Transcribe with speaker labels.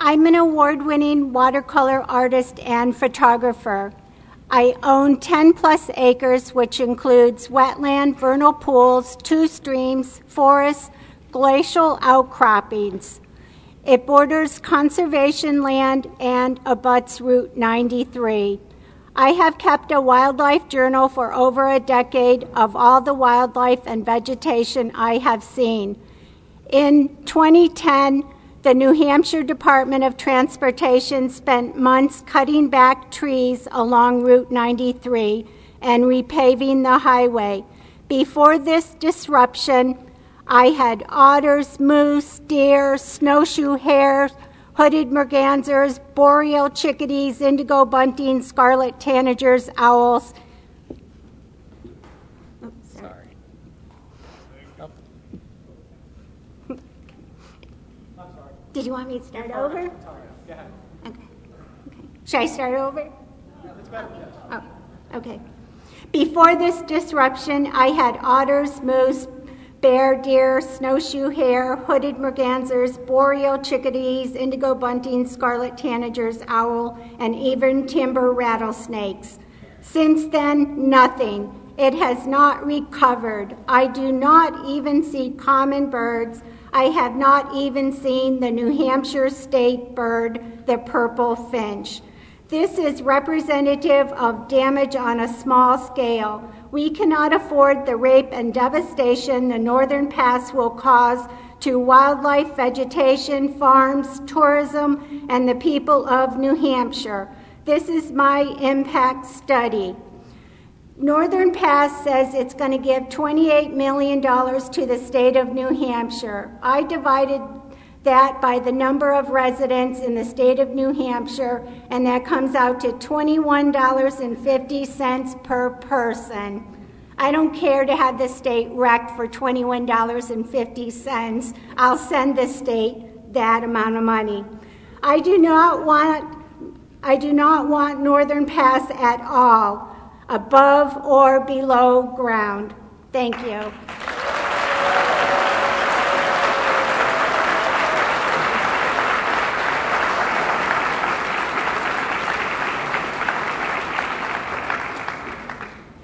Speaker 1: I'm an award-winning watercolor artist and photographer. I own 10 plus acres, which includes wetland, vernal pools, 2 streams, forests, glacial outcroppings. It borders conservation land and abuts Route 93. I have kept a wildlife journal for over a decade of all the wildlife and vegetation I have seen. In 2010, the New Hampshire Department of Transportation spent months cutting back trees along Route 93 and repaving the highway. Before this disruption, I had otters, moose, deer, snowshoe hares, hooded mergansers, boreal chickadees, indigo buntings, scarlet tanagers, owls.
Speaker 2: Sorry.
Speaker 1: Did you want me to start over? Okay. Should I start over? Oh, okay. Before this disruption, I had otters, moose, bear, deer, snowshoe hare, hooded mergansers, boreal chickadees, indigo buntings, scarlet tanagers, owl, and even timber rattlesnakes. Since then, nothing. It has not recovered. I do not even see common birds. I have not even seen the New Hampshire state bird, the purple finch. This is representative of damage on a small scale. We cannot afford the rape and devastation the Northern Pass will cause to wildlife, vegetation, farms, tourism, and the people of New Hampshire. This is my impact study. Northern Pass says it's going to give $28 million to the state of New Hampshire. I divided that by the number of residents in the state of New Hampshire, and that comes out to $21.50 per person. I don't care to have the state wrecked for $21.50. I'll send the state that amount of money. I do not want Northern Pass at all, above or below ground. Thank you.